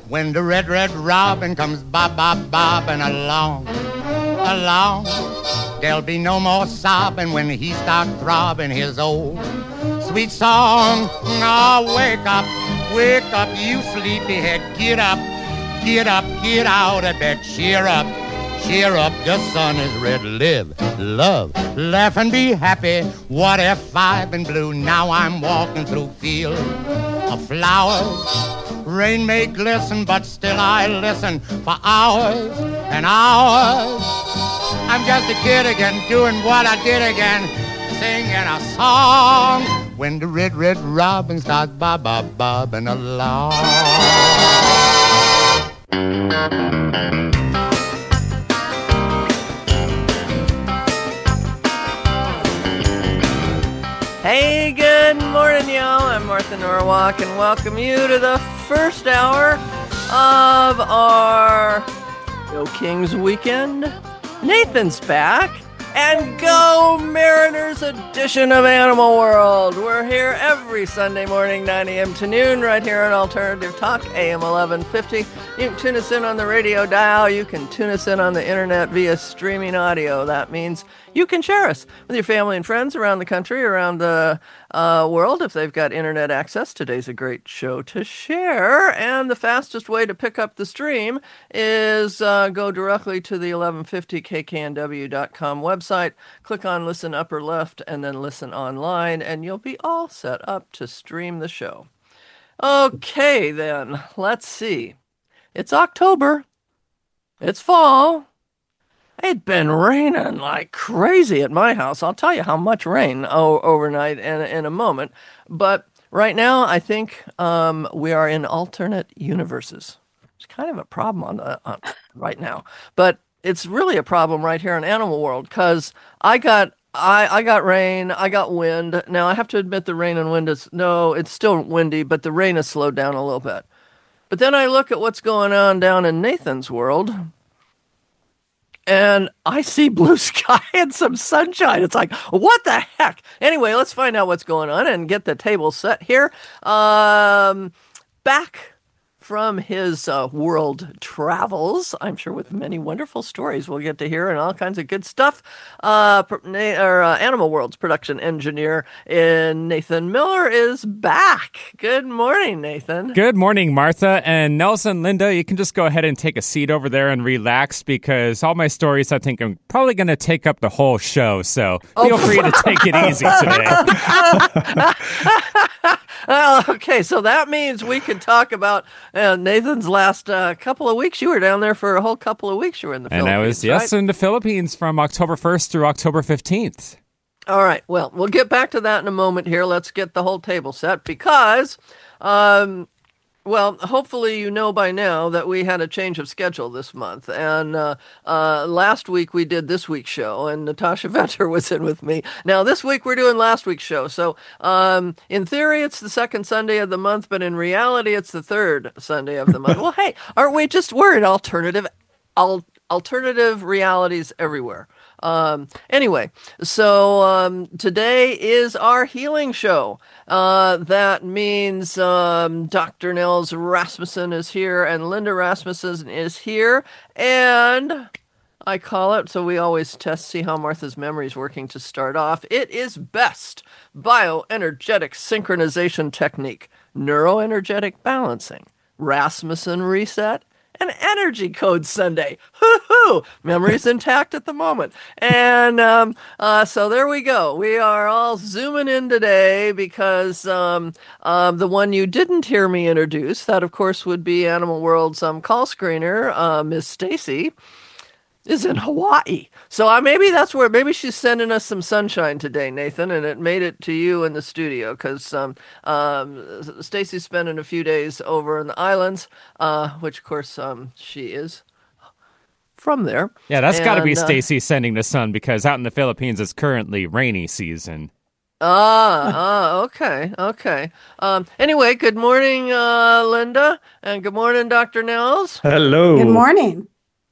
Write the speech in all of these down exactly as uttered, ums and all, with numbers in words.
When the red, red robin comes bob, bob, bobbing along, along, there'll be no more sobbing when he starts throbbing his old sweet song. Oh, wake up, wake up, you sleepyhead, get up, get up, get out of bed, cheer up, cheer up, the sun is red, live, love, laugh and be happy. What if I've been blue? Now I'm walking through fields of flowers. Rain may glisten, but still I listen for hours and hours. I'm just a kid again, doing what I did again, singing a song. When the red, red robin starts bob, bob, bobbing along. Hey, good morning, y'all. I'm Martha Norwalk, and welcome you to the first hour of our Go Kings weekend. Nathan's back, and Go Mariners edition of Animal World. We're here every Sunday morning, nine a.m. to noon, right here on Alternative Talk, A M eleven fifty. You can tune us in on the radio dial. You can tune us in on the internet via streaming audio. That means you can share us with your family and friends around the country, around the uh, world. If they've got internet access, today's a great show to share. And the fastest way to pick up the stream is uh, go directly to the eleven fifty K K N W dot com website, click on Listen Upper Left, and then Listen Online, and you'll be all set up to stream the show. Okay, then, let's see. It's October. It's fall. It's been raining like crazy at my house. I'll tell you how much rain o- overnight in, in a moment. But right now, I think um, we are in alternate universes. It's kind of a problem on the on, right now. But it's really a problem right here in Animal World because I got I, I got rain, I got wind. Now, I have to admit the rain and wind is, no, it's still windy, but the rain has slowed down a little bit. But then I look at what's going on down in Nathan's world, and I see blue sky and some sunshine. It's like, what the heck? Anyway, let's find out what's going on and get the table set here. Um, back from his uh, world travels, I'm sure with many wonderful stories we'll get to hear and all kinds of good stuff. Uh, or, uh, Animal World's production engineer in Nathan Miller is back. Good morning, Nathan. Good morning, Martha. And Nelson, Linda, you can just go ahead and take a seat over there and relax because all my stories, I think, I'm probably going to take up the whole show. So feel oh. free to take it easy today. Well, okay, so that means we can talk about uh, Nathan's last uh, couple of weeks. You were down there for a whole couple of weeks. You were in the and Philippines, I was, yes, right? in the Philippines from October first through October fifteenth. All right, well, we'll get back to that in a moment here. Let's get the whole table set because, um, well, hopefully you know by now that we had a change of schedule this month. And uh, uh, last week we did this week's show, and Natasha Venter was in with me. Now, this week we're doing last week's show. So, um, in theory, it's the second Sunday of the month, but in reality, it's the third Sunday of the month. Well, hey, aren't we just, we're in alternative, al- alternative realities everywhere. Um, anyway, so um, today is our healing show. Uh, that means um, Doctor Nels Rasmussen is here and Linda Rasmussen is here. And I call it, so we always test, see how Martha's memory is working to start off. It is BEST, Bioenergetic Synchronization Technique, Neuroenergetic Balancing, Rasmussen Reset, an Energy Code Sunday. Hoo-hoo! Memory's intact at the moment. And um, uh, so there we go. We are all zooming in today because um, uh, the one you didn't hear me introduce, that of course would be Animal World's um, call screener, uh, Miss Stacy, is in Hawaii. So uh, maybe that's where, maybe she's sending us some sunshine today, Nathan, and it made it to you in the studio because um, um, Stacy's spending a few days over in the islands, uh, which of course um, she is from there. Yeah, that's got to be uh, Stacy sending the sun because out in the Philippines it's currently rainy season. Ah, ah, okay, okay. Um, anyway, good morning, uh, Linda, and good morning, Doctor Nels. Hello. Good morning.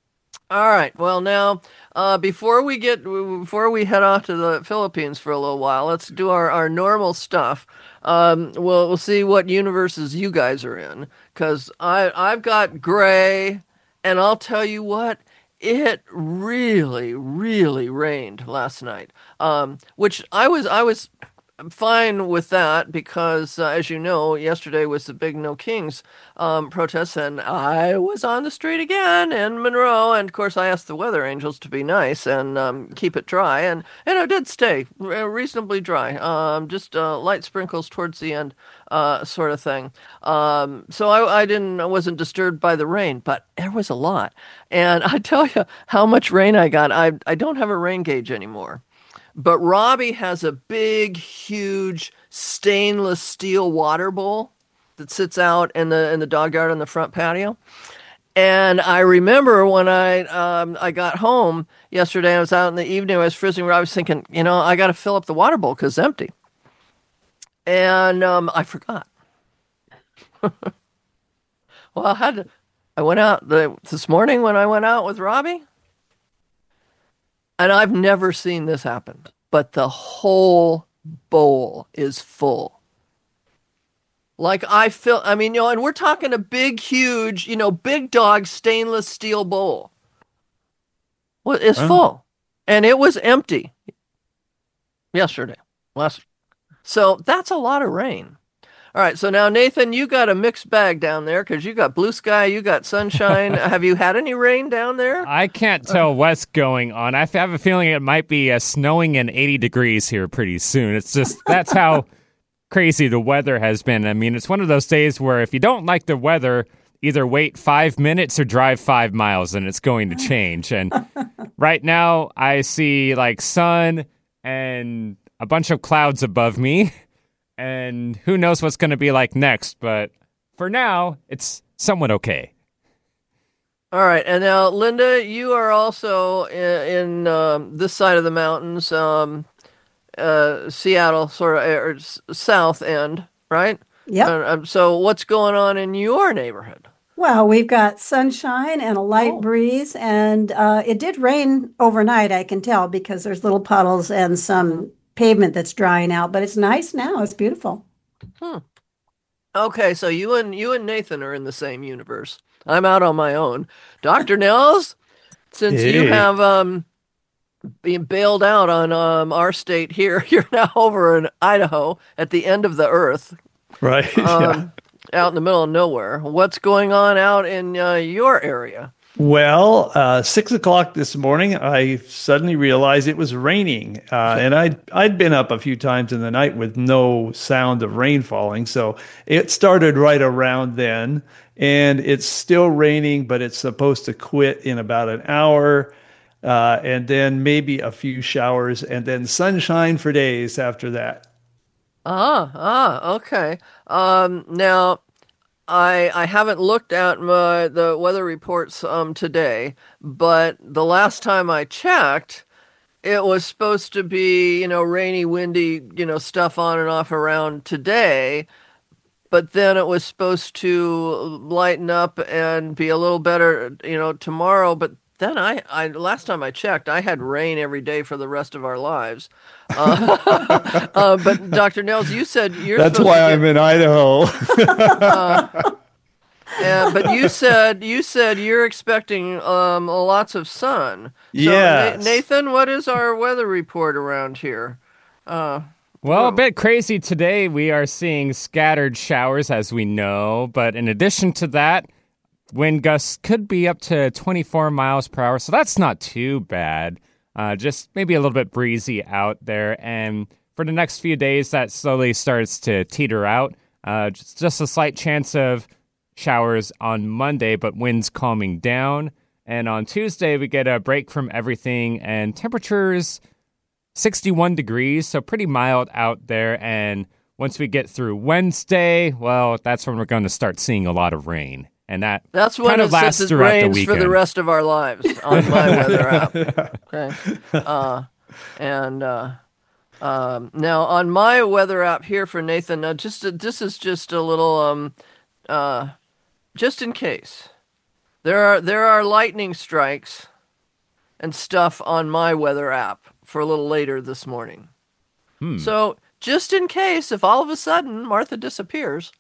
All right. Well, now, uh, before we get before we head off to the Philippines for a little while, let's do our, our normal stuff. Um, we'll we'll see what universes you guys are in, because I I've got gray, and I'll tell you what, it really really rained last night. Um, which I was I was fine with that because, uh, as you know, yesterday was the big No Kings um, protests, and I was on the street again in Monroe. And of course, I asked the weather angels to be nice and um, keep it dry, and and it did stay re- reasonably dry. Um, just uh, light sprinkles towards the end, uh, sort of thing. Um, so I, I didn't, I wasn't disturbed by the rain, but there was a lot. And I tell you how much rain I got. I I don't have a rain gauge anymore. But Robbie has a big, huge stainless steel water bowl that sits out in the in the dog yard on the front patio. And I remember when I um, I got home yesterday, I was out in the evening, I was frizzing Robbie, I was thinking, you know, I got to fill up the water bowl because it's empty. And um, I forgot. Well, I had to, I went out the, this morning when I went out with Robbie. And I've never seen this happen, but the whole bowl is full. Like I feel, I mean, you know, and we're talking a big, huge, you know, big dog stainless steel bowl. Well, it's Oh. full, and it was empty yesterday. Last, so that's a lot of rain. All right, so now Nathan, you got a mixed bag down there because you got blue sky, you got sunshine. Have you had any rain down there? I can't tell what's going on. I have a feeling it might be uh, snowing and eighty degrees here pretty soon. It's just, that's how crazy the weather has been. I mean, it's one of those days where if you don't like the weather, either wait five minutes or drive five miles and it's going to change. And right now I see like sun and a bunch of clouds above me. And who knows what's going to be like next, but for now, it's somewhat okay. All right, and now Linda, you are also in, in um, this side of the mountains, um, uh, Seattle, sort of or s- south end, right? Yep. Uh, um, so what's going on in your neighborhood? Well, we've got sunshine and a light Oh. breeze, and uh, it did rain overnight, I can tell, because there's little puddles and some pavement that's drying out, but it's nice now. It's beautiful. Okay, so you and you and Nathan are in the same universe. I'm out on my own. Doctor Nels, since you Hey. have um been bailed out on um our state here, you're now over in Idaho at the end of the earth, Right. yeah. um, out in the middle of nowhere. What's going on out in uh, your area? Well, uh, six o'clock this morning, I suddenly realized it was raining, uh, and I'd I'd been up a few times in the night with no sound of rain falling, so it started right around then, and it's still raining, but it's supposed to quit in about an hour, uh, and then maybe a few showers, and then sunshine for days after that. Ah, ah, okay. Um, now I I haven't looked at my the weather reports um today, but the last time I checked, it was supposed to be, you know, rainy, windy, you know, stuff on and off around today, but then it was supposed to lighten up and be a little better, you know, tomorrow, but then I, I last time I checked, I had rain every day for the rest of our lives. Uh, uh, but Doctor Nels, you said you're That's supposed why to I'm get, in Idaho. uh, but you said you said you're expecting um lots of sun. So Yes. Na- Nathan, what is our weather report around here? Uh, Well, a bit crazy today. We are seeing scattered showers, as we know. But in addition to that, wind gusts could be up to twenty-four miles per hour. So that's not too bad. Uh, just maybe a little bit breezy out there. And for the next few days, that slowly starts to teeter out. Uh, just, just a slight chance of showers on Monday, but winds calming down. And on Tuesday, we get a break from everything and temperatures sixty-one degrees, so pretty mild out there. And once we get through Wednesday, well, that's when we're going to start seeing a lot of rain. And that That's when kind it of lasts says it throughout the rains for weekend. the rest of our lives on my weather app. Okay. Uh, and uh, um, now on my weather app here for Nathan, uh, just a, this is just a little um, uh, just in case there are there are lightning strikes and stuff on my weather app for a little later this morning. Hmm. So just in case, if all of a sudden Martha disappears,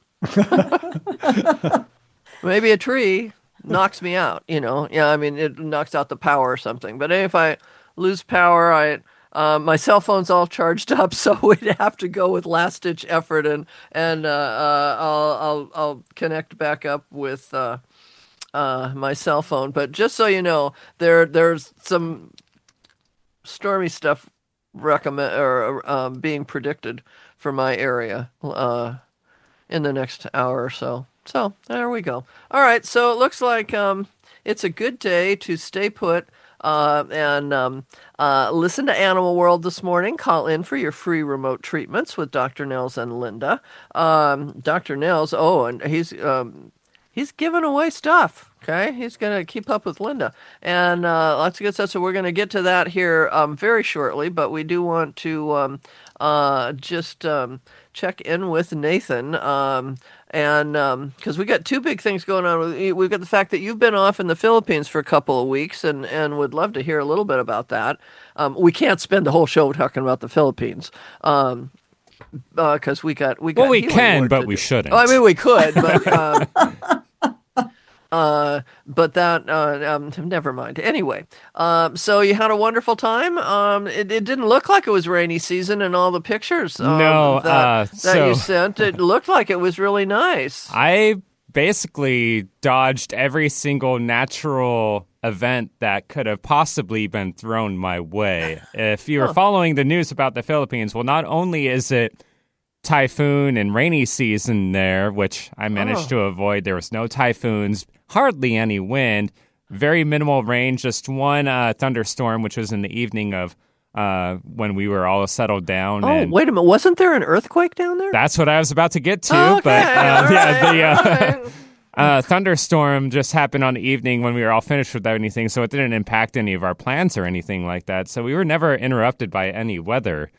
maybe a tree knocks me out, you know. Yeah, I mean, it knocks out the power or something. But if I lose power, I uh, my cell phone's all charged up, so we'd have to go with last ditch effort, and and uh, uh, I'll I'll I'll connect back up with uh, uh, my cell phone. But just so you know, there there's some stormy stuff recommend or um, being predicted for my area uh, in the next hour or so. So there we go. All right. So it looks like um, it's a good day to stay put uh, and um, uh, listen to Animal World this morning. Call in for your free remote treatments with Doctor Nels and Linda. Um, Doctor Nels, oh, and he's um, he's giving away stuff. Okay, he's going to keep up with Linda, and uh, lots of good stuff. So we're going to get to that here um, very shortly. But we do want to um, uh, just um, check in with Nathan. Um, And because um, we got two big things going on. We've got the fact that you've been off in the Philippines for a couple of weeks, and, and would love to hear a little bit about that. Um, we can't spend the whole show talking about the Philippines because um, uh, we got we got. Well, we healing can, work but to we do. shouldn't. Oh, I mean, we could, but. Um, Uh, but that, uh, um, never mind. Anyway, um, so you had a wonderful time. Um, it, it didn't look like it was rainy season in all the pictures. Um, No, that, uh, that so- you sent. It looked like it was really nice. I basically dodged every single natural event that could have possibly been thrown my way. If you were Huh. following the news about the Philippines, well, not only is it typhoon and rainy season there, which I managed Oh. to avoid. There was no typhoons, hardly any wind, very minimal rain, just one uh, thunderstorm, which was in the evening of uh, when we were all settled down. Oh, and wait a minute. Wasn't there an earthquake down there? that's what I was about to get to. Okay, but uh, all yeah, right, the uh, all right. uh, thunderstorm just happened on the evening when we were all finished with anything, so it didn't impact any of our plans or anything like that. So we were never interrupted by any weather.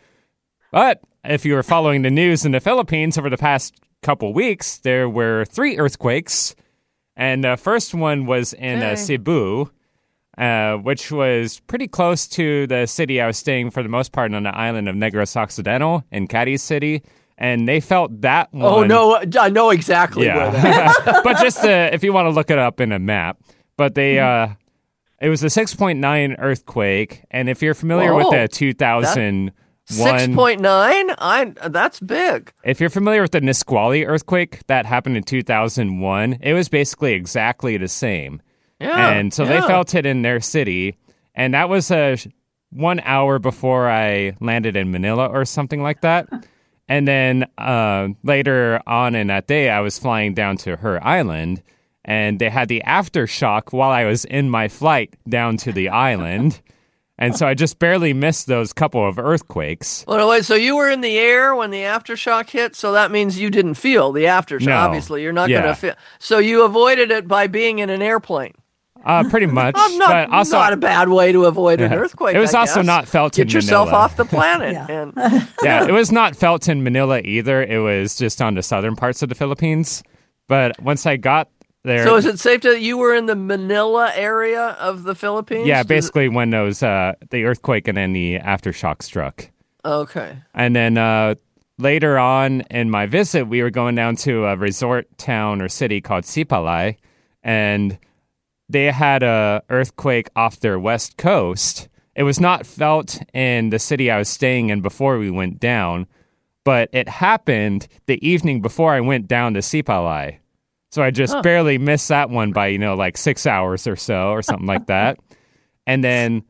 But if you were following the news in the Philippines over the past couple weeks, there were three earthquakes. And the first one was in uh, Hey. Cebu, uh, which was pretty close to the city I was staying for the most part on the island of Negros Occidental in Cadiz City. And they felt that one. Oh, no. I know exactly where that is. Yeah. But just uh, if you want to look it up in a map. But they, uh, it was a six point nine earthquake. And if you're familiar Whoa. with the two thousand one... six point nine? I That's big. If you're familiar with the Nisqually earthquake that happened in two thousand one, it was basically exactly the same. Yeah. And so yeah. they felt it in their city. And that was uh, one hour before I landed in Manila or something like that. And then uh, later on in that day, I was flying down to her island. And they had the aftershock while I was in my flight down to the island. And so I just barely missed those couple of earthquakes. Well, wait, so you were in the air when the aftershock hit, so that means you didn't feel the aftershock. No. Obviously, you're not Yeah. going to feel. So you avoided it by being in an airplane. Uh, pretty much. Oh, not, but also, not a bad way to avoid an Yeah. earthquake. It was I also guess. not felt Get in yourself Manila. off the planet. Yeah. And yeah, it was not felt in Manila either. It was just on the southern parts of the Philippines. But once I got there, so is it safe to you were in the Manila area of the Philippines? yeah, Does- basically when those uh, the earthquake and then the aftershock struck, Okay. and then uh, later on in my visit, we were going down to a resort town or city called Sipalay, and they had a earthquake off their west coast. It was not felt in the city I was staying in before we went down, but it happened the evening before I went down to Sipalay. So I just Huh. barely missed that one by, you know, like six hours or so or something like that. And then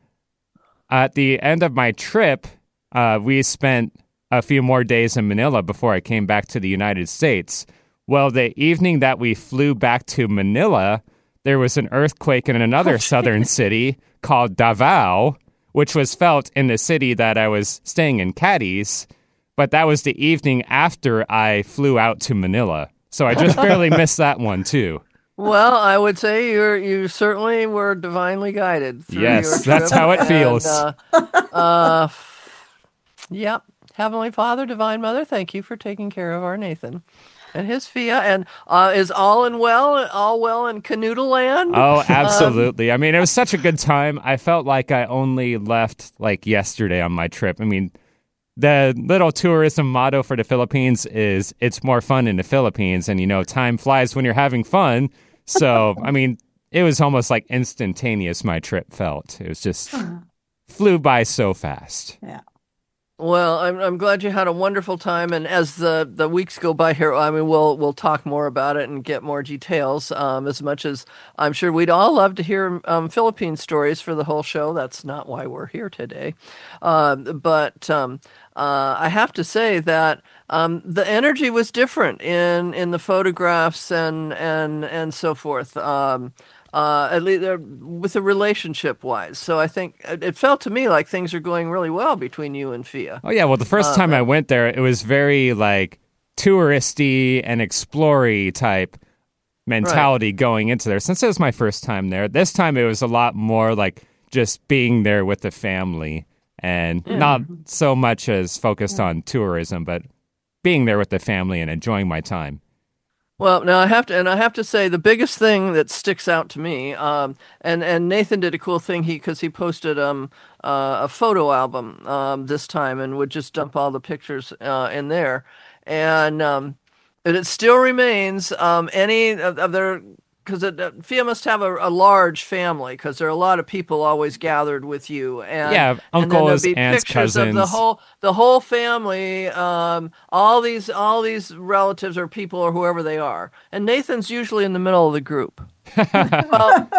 at the end of my trip, uh, we spent a few more days in Manila before I came back to the United States. Well, the evening that we flew back to Manila, there was an earthquake in another southern city called Davao, which was felt in the city that I was staying in, Cadiz. But that was the evening after I flew out to Manila. So I just barely missed that one, too. Well, I would say you you certainly were divinely guided. Through Yes, your that's trip. how it And, feels. uh, uh, yep. Heavenly Father, Divine Mother, thank you for taking care of our Nathan. And his Fia, and uh, is all in well, all well in Canoodle Land? Oh, Um, absolutely. I mean, it was such a good time. I felt like I only left like yesterday on my trip. I mean, the little tourism motto for the Philippines is it's more fun in the Philippines. And, you know, time flies when you're having fun. So, I mean, it was almost like instantaneous, my trip felt. It was just flew by so fast. Yeah. Well, I'm I'm glad you had a wonderful time, and as the, the weeks go by here, I mean, we'll we'll talk more about it and get more details. Um, as much as I'm sure we'd all love to hear um, Philippine stories for the whole show. That's not why we're here today, um, but um, uh, I have to say that um, the energy was different in in the photographs and and and so forth. Um, uh, at least uh, with the relationship wise. So I think it, it felt to me like things are going really well between you and Fia. Oh, yeah. Well, the first Uh, time I that- went there, it was very like touristy and explory type mentality going into there. Since it was my first time there, this time it was a lot more like just being there with the family and not so much as focused on tourism, but being there with the family and enjoying my time. Well, now I have to, and I have to say, the biggest thing that sticks out to me, um, and and Nathan did a cool thing. He because he posted um uh, a photo album um this time and would just dump all the pictures uh, in there, and um, and it still remains um any of, of their. Because uh, Fia must have a, a large family, because there are a lot of people always gathered with you, and Yeah, and then uncles, there'll be aunts, pictures of the cousins. whole the whole family, um, all these all these relatives or people or whoever they are, and Nathan's usually in the middle of the group. Well,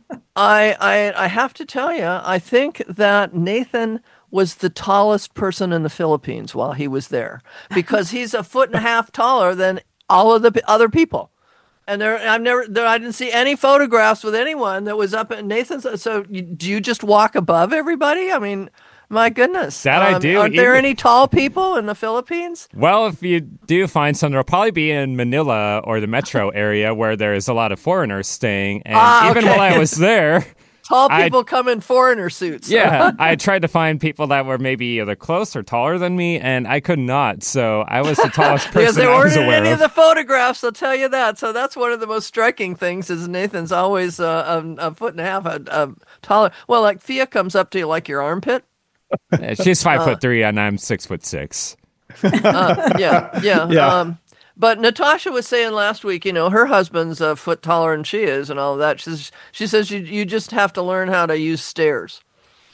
I I I have to tell you, I think that Nathan was the tallest person in the Philippines while he was there, because he's a foot and a half taller than all of the p- other people. And there, I've never, there, I didn't see any photographs with anyone that was up at Nathan's. So, you, do you just walk above everybody? I mean, my goodness. That I do, Aren't there even- any tall people in the Philippines? Well, if you do find some, there'll probably be in Manila or the metro area where there's a lot of foreigners staying. And Ah, even okay. while I was there, Tall I- people come in foreigner suits. yeah, I tried to find people that were maybe either close or taller than me, and I could not. So I was the tallest Because person they I weren't was in aware any of. of the photographs, I'll tell you that. So that's one of the most striking things is Nathan's always uh, a, a foot and a half a, a taller. Well, like Fia comes up to you like your armpit. Yeah, she's five foot three, and I'm six foot six. Uh, yeah, yeah. Yeah. Um, but Natasha was saying last week, you know, her husband's a foot taller than she is and all of that. She says, she says you, you just have to learn how to use stairs.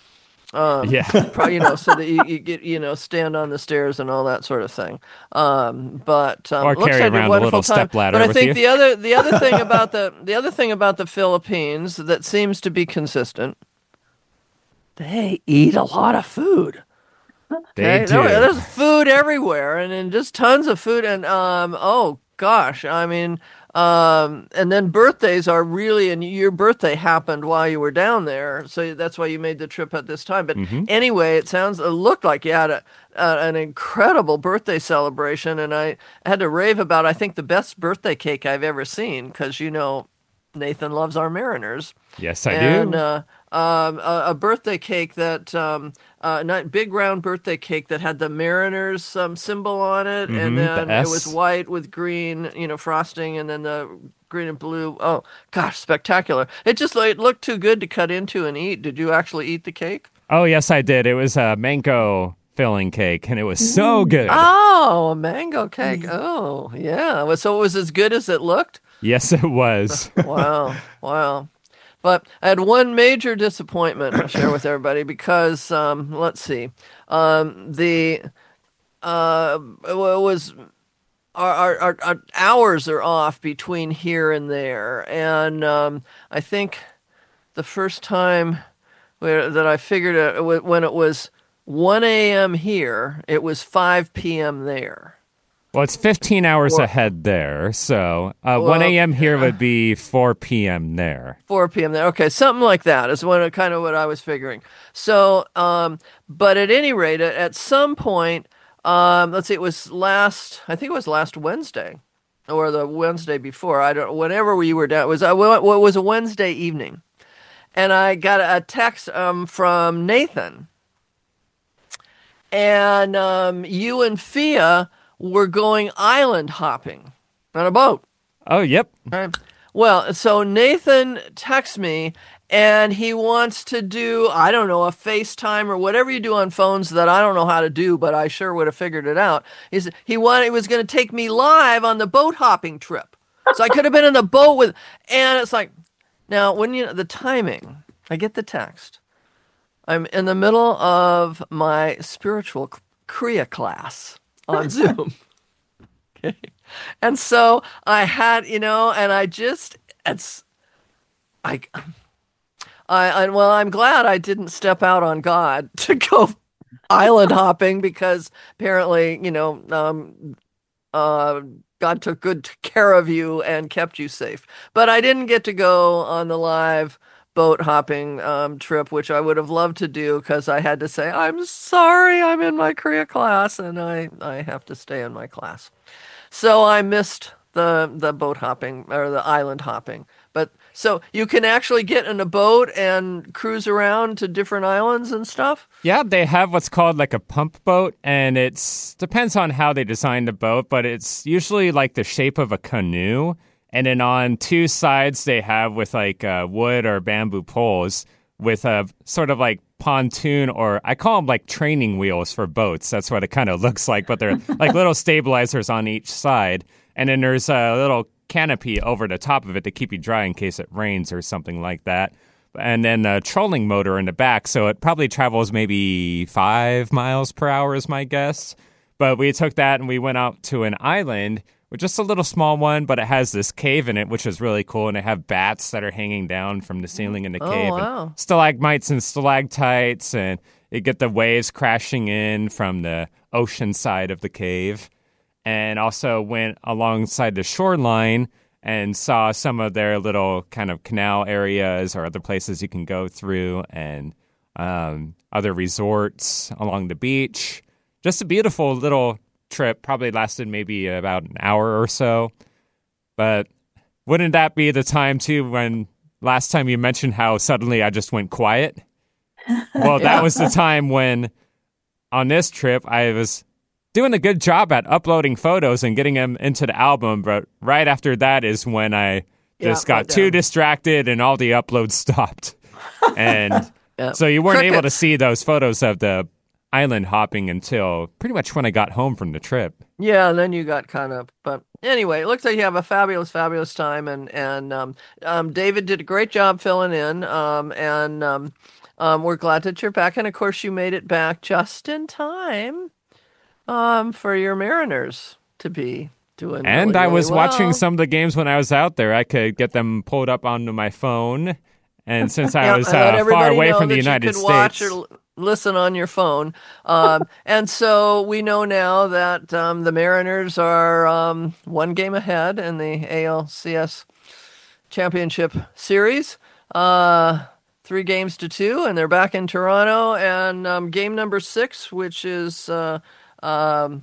yeah. Probably, you know, so that you, you get, you know, stand on the stairs and all that sort of thing. Um, but um, Or looks carry like around a wonderful little time. stepladder But I with think you. the other the other thing about the the other thing about the Philippines that seems to be consistent, they eat a lot of food. They Okay, do. there- there's food everywhere, and, and just tons of food. And um, oh gosh, I mean, um, and then birthdays are really, and your birthday happened while you were down there, so that's why you made the trip at this time. But Mm-hmm. anyway, it sounds, it looked like you had a, uh, an incredible birthday celebration, and I had to rave about, I think, the best birthday cake I've ever seen, because you know, Nathan loves our Mariners. Yes, I and, do. Uh, um, a, a birthday cake that, um, uh, not big round birthday cake that had the Mariners um, symbol on it, Mhm, and the then it was S. white with green, you know, frosting, and then the green and blue. Oh gosh, spectacular! It just like, it looked too good to cut into and eat. Did you actually eat the cake? Oh, yes, I did. It was a mango filling cake, and it was so good. Oh, a mango cake. Oh, yeah. Well, so it was as good as it looked. Yes, it was. Wow, wow. But I had one major disappointment to share with everybody because, um, let's see, um, the uh, it was our, our, our, our hours are off between here and there, and um, I think the first time where, that I figured it wa- when it was one a.m. here, it was five p.m. there. Well, it's fifteen hours Or- ahead there, so uh, Well, one a.m. here would be four p.m. there. four p.m. there. Okay, something like that is what kind of what I was figuring. So, um, but at any rate, at, at some point, um, let's see, it was last. I think it was last Wednesday, or the Wednesday before. I don't. Whenever we were down, it was. I well, it was a Wednesday evening, and I got a text um, from Nathan, and um, you and Fia were going island hopping. On a boat. Oh, yep. Right. Well, so Nathan texts me and he wants to do, I don't know, a FaceTime or whatever you do on phones that I don't know how to do, but I sure would have figured it out. He said he wanted, he was going to take me live on the boat hopping trip. So I could have been in the boat with, and it's like, now when you, the timing, I get the text. I'm in the middle of my spiritual Kriya class on Zoom. Okay. And so I had, you know, and I just, it's, I, I, I, well, I'm glad I didn't step out on God to go island hopping because apparently, you know, um, uh, God took good care of you and kept you safe. But I didn't get to go on the live boat hopping um, trip, which I would have loved to do because I had to say, I'm sorry, I'm in my Kriya class and I, I have to stay in my class. So I missed the the boat hopping or the island hopping. But so you can actually get in a boat and cruise around to different islands and stuff? Yeah, they have what's called like a pump boat, and it's depends on how they design the boat, but it's usually like the shape of a canoe. And then on two sides they have with like uh, wood or bamboo poles with a sort of like pontoon, or I call them like training wheels for boats. That's what it kind of looks like, but they're like little stabilizers on each side. And then there's a little canopy over the top of it to keep you dry in case it rains or something like that. And then a trolling motor in the back, so it probably travels maybe five miles per hour is my guess. But we took that and we went out to an island with just a little small one, but it has this cave in it, which is really cool. And they have bats that are hanging down from the ceiling in the Oh, cave. wow. And stalagmites and stalactites. And you get the waves crashing in from the ocean side of the cave. And also went alongside the shoreline and saw some of their little kind of canal areas or other places you can go through and um, other resorts along the beach. Just a beautiful little trip. Probably lasted maybe about an hour or so. But wouldn't that be the time, too, when last time you mentioned how suddenly I just went quiet? Well, that was the time when on this trip I was doing a good job at uploading photos and getting them into the album. But right after that is when I just Yeah, got right too down. distracted and all the uploads stopped. And Yeah. so you weren't able to Crickets. see those photos of the island hopping until pretty much when I got home from the trip. Yeah, and then you got kind of, but anyway, it looks like you have a fabulous, fabulous time, and and um, um, David did a great job filling in, um, and um, um, we're glad that you're back, and of course you made it back just in time, um, for your Mariners to be doing. And really, I really was watching well. some of the games when I was out there. I could get them pulled up onto my phone. And since I Yeah, was I let uh, far everybody away know from the that United you could States. watch or l- listen on your phone. Um, and so we know now that um, the Mariners are um, one game ahead in the A L C S Championship Series. Uh, three games to two, and they're back in Toronto. And um, game number six, which is uh, um,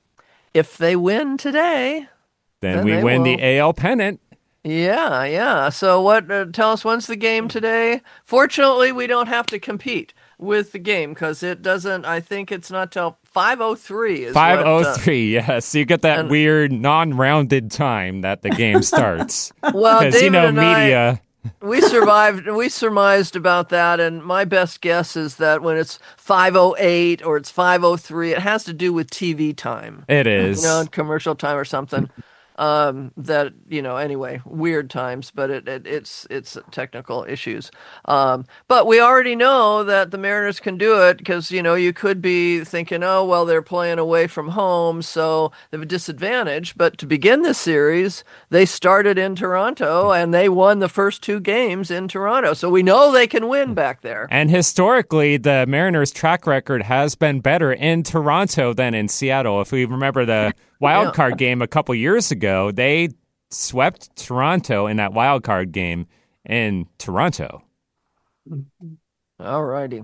if they win today. Then Then we they win will. the A L pennant. Yeah, yeah. So what, uh, tell us, when's the game today? Fortunately, we don't have to compete with the game because it doesn't, I think it's not till five oh three is five oh what, uh, three, yes. You get that and- weird non-rounded time that the game starts. well, Because, David you know, and I, media... we survived, we surmised about that, and my best guess is that when it's five oh eight or it's five oh three, it has to do with T V time. It is. You know, commercial time or something. Um, that, you know, anyway, weird times, but it, it it's it's technical issues. Um, but we already know that the Mariners can do it because, you know, you could be thinking, oh, well, they're playing away from home, so they have a disadvantage. But to begin this series, they started in Toronto and they won the first two games in Toronto. So we know they can win back there. And historically, the Mariners' track record has been better in Toronto than in Seattle. If we remember the wild Yeah. card game a couple years ago, they swept Toronto in that wild card game in Toronto. All righty.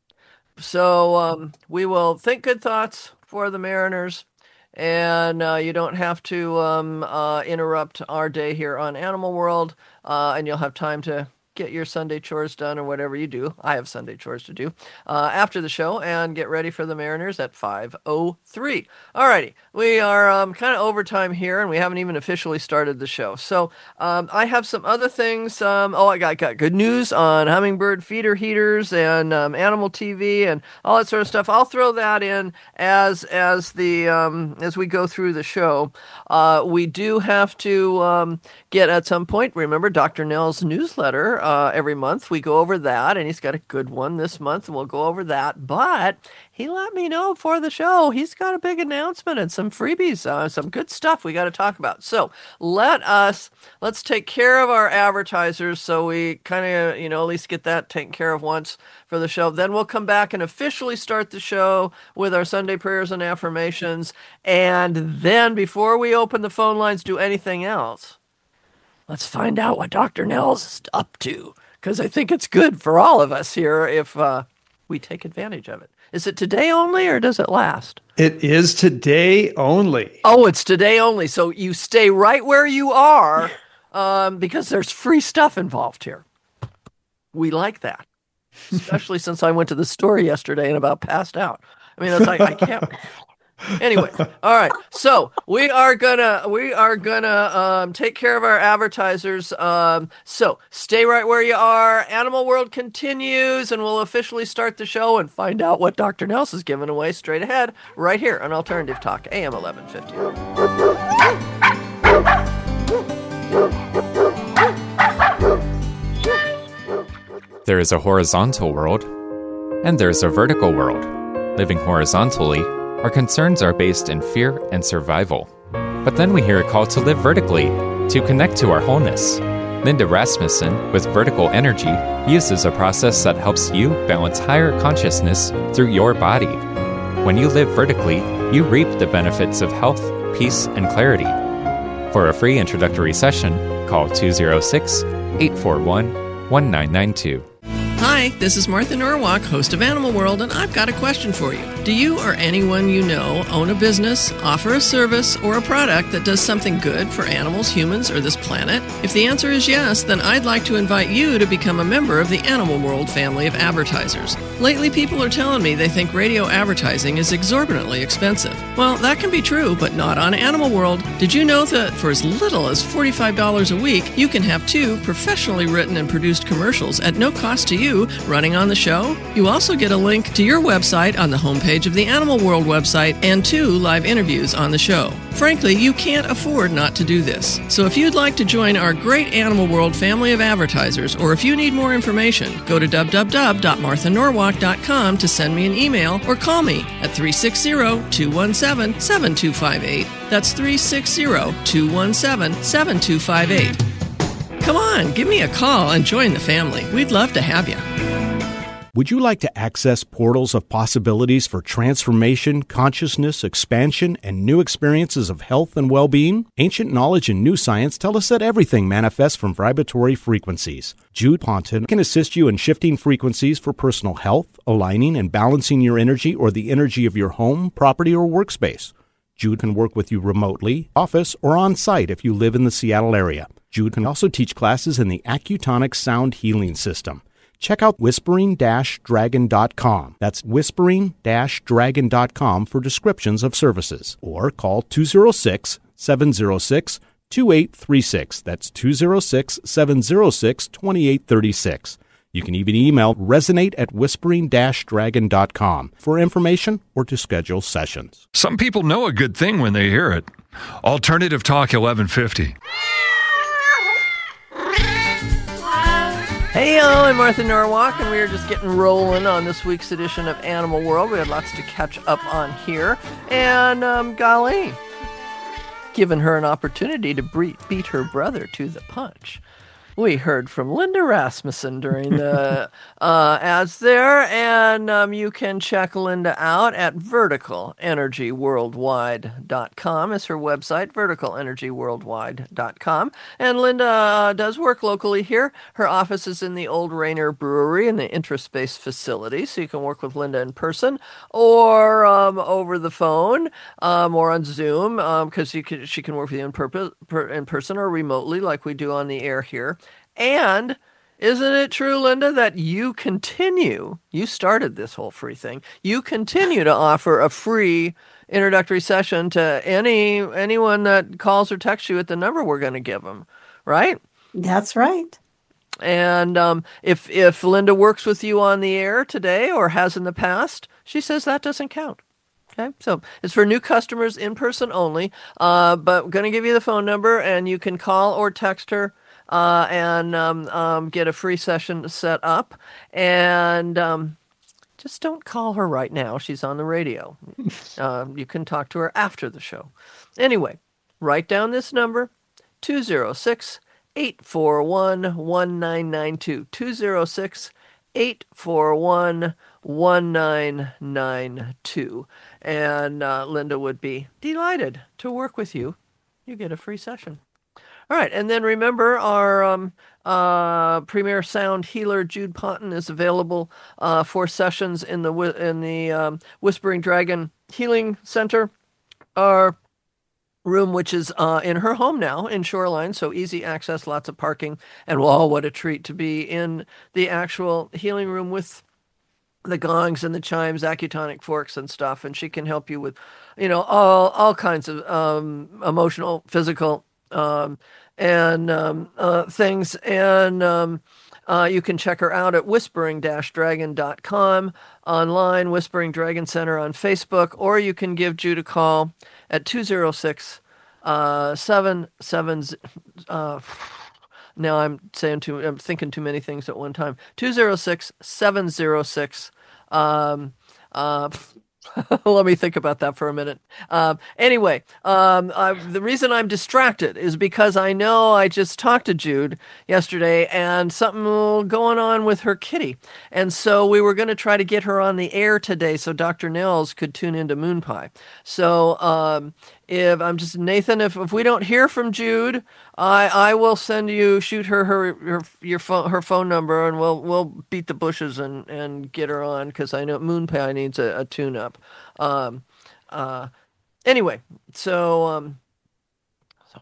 So um, we will think good thoughts for the Mariners, and uh, you don't have to um, uh, interrupt our day here on Animal World, uh, and you'll have time to get your Sunday chores done or whatever you do. I have Sunday chores to do uh, after the show, and get ready for the Mariners at five oh three. All righty. We are um, kind of overtime here, and we haven't even officially started the show. So um, I have some other things. Um, oh, I got, got good news on hummingbird feeder heaters and um, animal T V and all that sort of stuff. I'll throw that in as as the um, as we go through the show. Uh, we do have to um, get at some point, remember, Doctor Nell's newsletter uh, every month. We go over that, and he's got a good one this month, and we'll go over that. But he let me know before the show he's got a big announcement and some freebies, uh, some good stuff we got to talk about. So let us, let's take care of our advertisers so we kind of, you know, at least get that taken care of once for the show. Then we'll come back and officially start the show with our Sunday prayers and affirmations. And then before we open the phone lines, do anything else, let's find out what Doctor Nels is up to, because I think it's good for all of us here if uh, we take advantage of it. Is it today only, or does it last? It is today only. Oh, it's today only. So you stay right where you are um, because there's free stuff involved here. We like that, especially since I went to the store yesterday and about passed out. I mean, it's like, I can't... Anyway, all right. So we are gonna we are gonna um, take care of our advertisers. Um, so stay right where you are. Animal World continues, and we'll officially start the show and find out what Doctor Nels is giving away straight ahead, right here on Alternative Talk, A M eleven fifty. There is a horizontal world, and there's a vertical world. Living horizontally, our concerns are based in fear and survival. But then we hear a call to live vertically, to connect to our wholeness. Linda Rasmussen, with Vertical Energy, uses a process that helps you balance higher consciousness through your body. When you live vertically, you reap the benefits of health, peace, and clarity. For a free introductory session, call two oh six, eight four one, one nine nine two. Hi, this is Martha Norwalk, host of Animal World, and I've got a question for you. Do you or anyone you know own a business, offer a service, or a product that does something good for animals, humans, or this planet? If the answer is yes, then I'd like to invite you to become a member of the Animal World family of advertisers. Lately, people are telling me they think radio advertising is exorbitantly expensive. Well, that can be true, but not on Animal World. Did you know that for as little as forty-five dollars a week, you can have two professionally written and produced commercials at no cost to you running on the show? You also get a link to your website on the homepage of the Animal World website and two live interviews on the show. Frankly, you can't afford not to do this. So if you'd like to join our great Animal World family of advertisers, or if you need more information, go to w w w dot martha norwalk dot com to send me an email or call me at three six zero, two one seven, seven two five eight. That's three six zero, two one seven, seven two five eight. Come on, give me a call and join the family. We'd love to have you. Would you like to access portals of possibilities for transformation, consciousness, expansion, and new experiences of health and well-being? Ancient knowledge and new science tell us that everything manifests from vibratory frequencies. Jude Ponton can assist you in shifting frequencies for personal health, aligning and balancing your energy or the energy of your home, property, or workspace. Jude can work with you remotely, office, or on-site if you live in the Seattle area. Jude can also teach classes in the Accutonic Sound Healing System. Check out whispering dash dragon dot com. That's whispering dash dragon dot com for descriptions of services. Or call two oh six, seven oh six, two eight three six. That's two oh six, seven oh six, two eight three six. You can even email resonate at whispering dash dragon dot com for information or to schedule sessions. Some people know a good thing when they hear it. Alternative Talk eleven fifty. Hey, yo, I'm Martha Norwalk, and we are just getting rolling on this week's edition of Animal World. We had lots to catch up on here, and um, golly, giving her an opportunity to bre- beat her brother to the punch. We heard from Linda Rasmussen during the uh, ads there, and um, you can check Linda out at vertical energy worldwide dot com is her website, vertical energy worldwide dot com. And Linda uh, does work locally here. Her office is in the Old Rainer Brewery in the Intraspace facility, so you can work with Linda in person or um, over the phone um, or on Zoom, because um, you can, she can work with you in, purpose, per, in person or remotely like we do on the air here. And Isn't it true, Linda, that you continue, you started this whole free thing, you continue to offer a free introductory session to any anyone that calls or texts you at the number we're going to give them, right? That's right. And um, if if Linda works with you on the air today or has in the past, she says that doesn't count. Okay, so it's for new customers, in person only. Uh, but I'm going to give you the phone number, and you can call or text her uh, and um, um, get a free session set up. And um, just don't call her right now. She's on the radio. Uh, you can talk to her after the show. Anyway, write down this number, two oh six, eight four one, one nine nine two, two oh six, eight four one, one nine nine two. And uh, Linda would be delighted to work with you. You get a free session. All right, and then remember our um, uh, Premier Sound healer Jude Ponton is available uh, for sessions in the in the um, Whispering Dragon Healing Center. Our room, which is uh, in her home now in Shoreline, so easy access, lots of parking, and well, what a treat to be in the actual healing room with the gongs and the chimes, acutonic forks and stuff, and she can help you with, you know, all all kinds of um, emotional, physical, um, and um, uh, things. And um, uh, you can check her out at whispering dash dragon dot com, online, Whispering Dragon Center on Facebook, or you can give Jude a call at two oh six, seven seven uh, now I'm saying too, I'm thinking too many things at one time. two oh six, seven oh six. Um, uh, let me think about that for a minute. Um, anyway, um, I, the reason I'm distracted is because I know I just talked to Jude yesterday and something going on with her kitty. And so we were going to try to get her on the air today so Doctor Nels could tune into Moon Pie. So, um, if I'm just Nathan, if, if we don't hear from Jude, I I will send you shoot her her her your phone her phone number, and we'll we'll beat the bushes and, and get her on, because I know Moon Pie needs a, a tune up. Um, uh, anyway, so um, so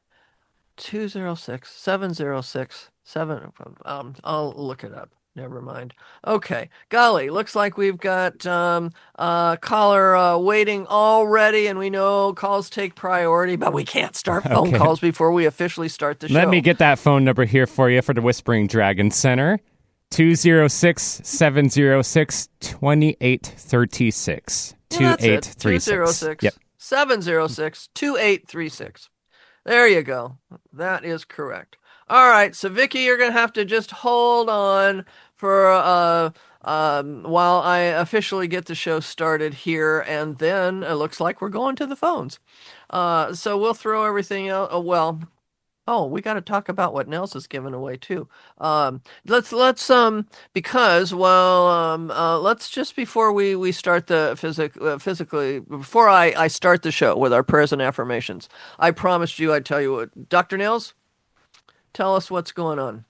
two zero six seven zero six seven. Um, I'll look it up. Never mind. Okay. Golly, looks like we've got um, a caller uh, waiting already, and we know calls take priority, but we can't start phone Okay. calls before we officially start the show. Let me get that phone number here for you for the Whispering Dragon Center. two oh six, seven oh six, two eight three six. Yeah, that's it. two eight three six. two oh six, Yep. seven oh six, two eight three six. There you go. That is correct. All right, so Vicky, you're going to have to just hold on for uh, um, while I officially get the show started here, and then it looks like we're going to the phones. Uh, so we'll throw everything out. Oh, well, oh, we got to talk about what Nels is giving away too. Um, let's let's um because well um uh, let's just before we we start the physic uh, physically before I I start the show with our prayers and affirmations, I promised you I'd tell you what. Doctor Nels, tell us what's going on.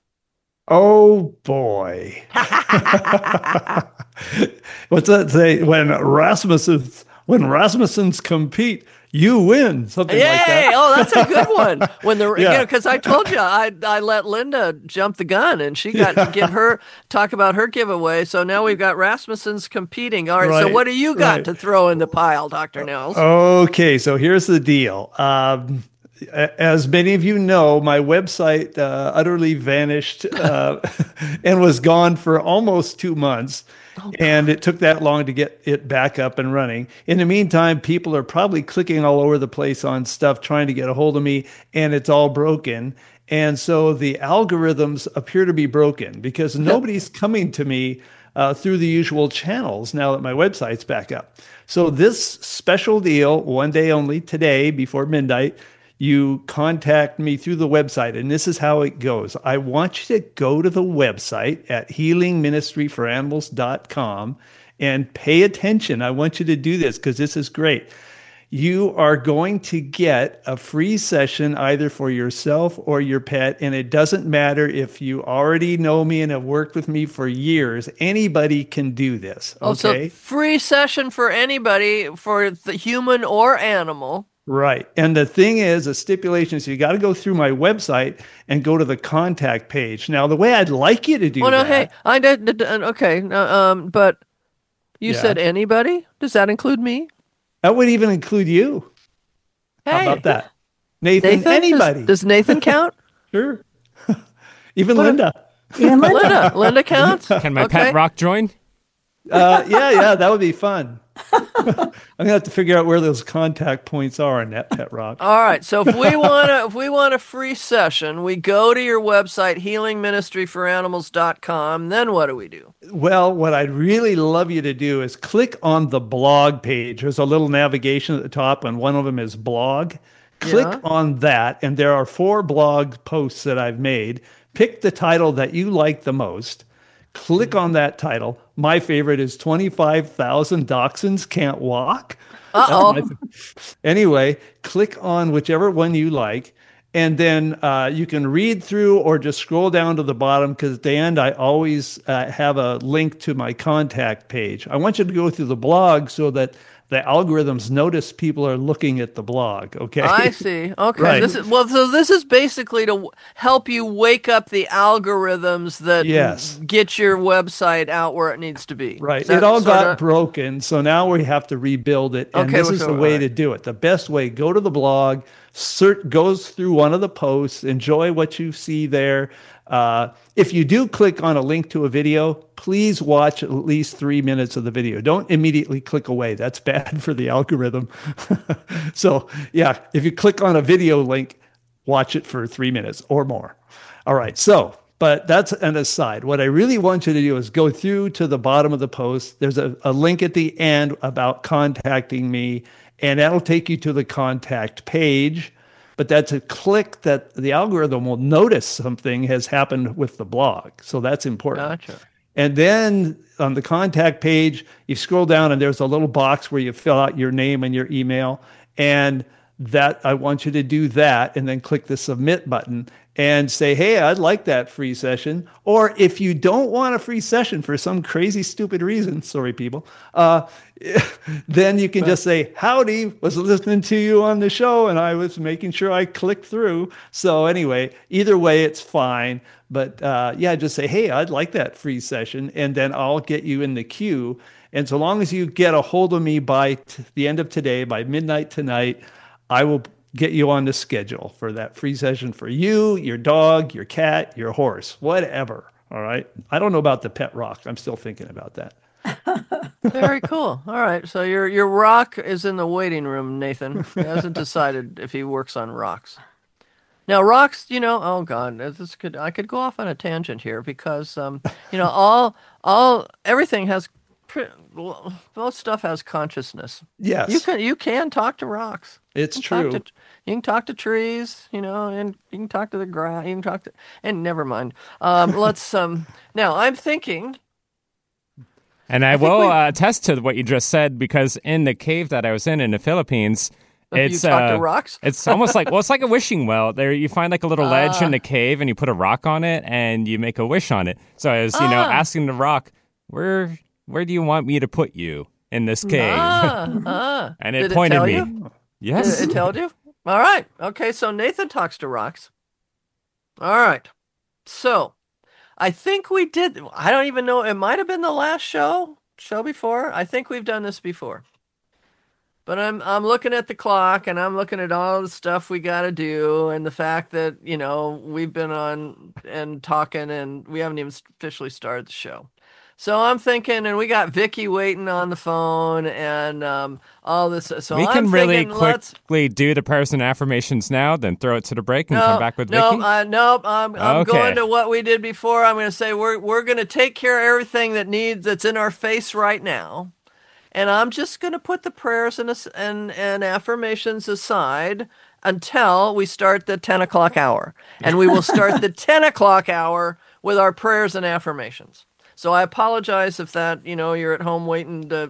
Oh boy. What's that say? When Rasmussen's when Rasmussen's compete, you win. Something Yay! like that. Oh, that's a good one. When the Yeah. you know, because I told you I I let Linda jump the gun, and she got to give her talk about her giveaway. So now we've got Rasmussen's competing. All right. So Right, what do you got right. to throw in the pile, Doctor Nels? Okay, so here's the deal. Um, a- as many of you know, my website uh, utterly vanished uh, and was gone for almost two months. And it took that long to get it back up and running. In the meantime, people are probably clicking all over the place on stuff trying to get a hold of me, and it's all broken. And so the algorithms appear to be broken because nobody's coming to me uh, through the usual channels now that my website's back up. So this special deal, one day only, today before midnight, you contact me through the website, and this is how it goes. I want you to go to the website at healing ministry for animals dot com and pay attention. I want you to do this because this is great. You are going to get a free session either for yourself or your pet, and it doesn't matter if you already know me and have worked with me for years. Anybody can do this, Oh, so okay? free session for anybody, for the human or animal. Right. And the thing is, a stipulation is you got to go through my website and go to the contact page. Now, the way I'd like you to do Well, no, that. hey, I did, did- uh, okay, no, um, but you Yeah. said anybody? Does that include me? That would even include you. How Hey, about that? Nathan, Nathan? anybody. Does, does Nathan count? Sure. Even What a- Linda. Even Linda. Linda. Linda counts? Can my Okay. pet rock join? Uh, yeah, yeah, that would be fun. I'm gonna have to figure out where those contact points are in that pet rock. All right. So if we want to, if we want a free session, we go to your website, healing ministry for animals dot com. Then what do we do? Well, what I'd really love you to do is click on the blog page. There's a little navigation at the top, and one of them is blog. Click Yeah. on that, and there are four blog posts that I've made. Pick the title that you like the most. Click on that title. My favorite is twenty-five thousand Dachshunds Can't Walk. Uh-oh. That's my fa- Anyway, click on whichever one you like, and then uh, you can read through or just scroll down to the bottom, because at the end I always uh, have a link to my contact page. I want you to go through the blog so that the algorithms notice people are looking at the blog, okay? I see. Okay. Right. This is well. So this is basically to w- help you wake up the algorithms that Yes. get your website out where it needs to be. Right. Is that It all got sorta- broken, so now we have to rebuild it. And Okay, this well, is so- the way all to right. do it. The best way, go to the blog, search, goes through one of the posts, enjoy what you see there. Uh, if you do click on a link to a video, please watch at least three minutes of the video. Don't immediately click away. That's bad for the algorithm. So, yeah, if you click on a video link, watch it for three minutes or more. All right. So, but that's an aside. What I really want you to do is go through to the bottom of the post. There's a, a link at the end about contacting me, and that'll take you to the contact page. But that's a click that the algorithm will notice something has happened with the blog. So that's important. Gotcha. And then on the contact page, you scroll down and there's a little box where you fill out your name and your email. And that I want you to do that, and then click the submit button and say, hey, I'd like that free session. Or if you don't want a free session for some crazy, stupid reason, sorry, people, uh, then you can just say, howdy, was listening to you on the show and I was making sure I clicked through. So anyway, either way, it's fine. But uh, yeah, just say, hey, I'd like that free session. And then I'll get you in the queue. And so long as you get a hold of me by t- the end of today, by midnight tonight, I will get you on the schedule for that free session for you, your dog, your cat, your horse, whatever. All right. I don't know about the pet rock. I'm still thinking about that. Very cool. All right. So your your rock is in the waiting room, Nathan. He hasn't decided if he works on rocks. Now, rocks, you know, oh God, this could I could go off on a tangent here because um, you know, all all everything has pre- well, most stuff has consciousness. Yes, You can you can talk to rocks. it's You can true. talk to- you can talk to trees, you know, and you can talk to the grass. You can talk to, and never mind. Um, let's um. Now I'm thinking. And I, I think will we- uh, attest to what you just said, because in the cave that I was in in the Philippines, You it's talk to uh, rocks? it's almost like well, it's like a wishing well. There, you find like a little ledge Ah. in the cave, and you put a rock on it, and you make a wish on it. So I was, you know, Ah. asking the rock, where where do you want me to put you in this cave? Ah, ah. And it Did pointed tell me. You? Yes. It, it told you? All right. Okay, so Nathan talks to rocks. All right. So, I think we did, I don't even know, it might have been the last show, show before. I think we've done this before. But I'm I'm looking at the clock, and I'm looking at all the stuff we got to do, and the fact that, you know, we've been on and talking, and we haven't even officially started the show. So I'm thinking, and we got Vicky waiting on the phone, and um, all this. So we can I'm really thinking, let's quickly do the prayers and affirmations now, then throw it to the break and come back with no, Vicky. uh, no, I'm, I'm Okay. going to what we did before. I'm going to say we're we're going to take care of everything that needs that's in our face right now, and I'm just going to put the prayers and as- and and affirmations aside until we start the ten o'clock hour, and we will start the ten o'clock hour with our prayers and affirmations. So I apologize if that, you know, you're at home waiting to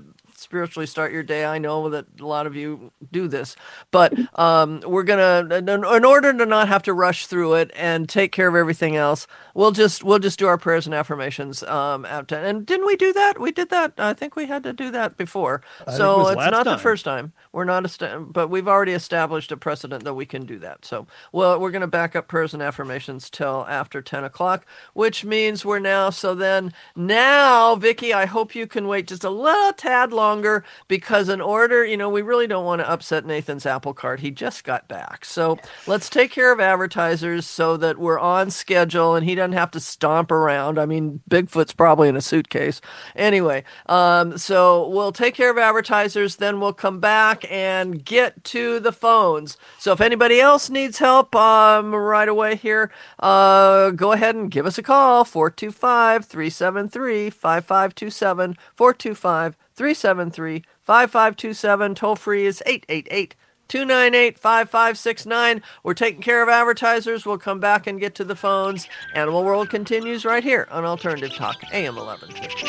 spiritually start your day. I know that a lot of you do this, but um, we're going to, in order to not have to rush through it and take care of everything else, we'll just, we'll just do our prayers and affirmations. Um, after, and didn't we do that? We did that. I think we had to do that before. I so think it was it's last not time. the first time. We're not, est- but we've already established a precedent that we can do that. So, well, we're going to back up prayers and affirmations till after ten o'clock, which means we're now, so then now, Vicki, I hope you can wait just a little tad longer, because in order, you know, we really don't want to upset Nathan's apple cart. He just got back. So let's take care of advertisers so that we're on schedule and he doesn't have to stomp around. I mean, Bigfoot's probably in a suitcase. Anyway, um, so we'll take care of advertisers, then we'll come back and get to the phones. So if anybody else needs help um, right away here, uh, go ahead and give us a call, four two five, three seven three, five five two seven, four two five, three seven three, five five two seven. Toll free is eight eight eight, two nine eight, five five six nine. We're taking care of advertisers. We'll come back and get to the phones. Animal World continues right here on Alternative Talk, A M eleven fifty.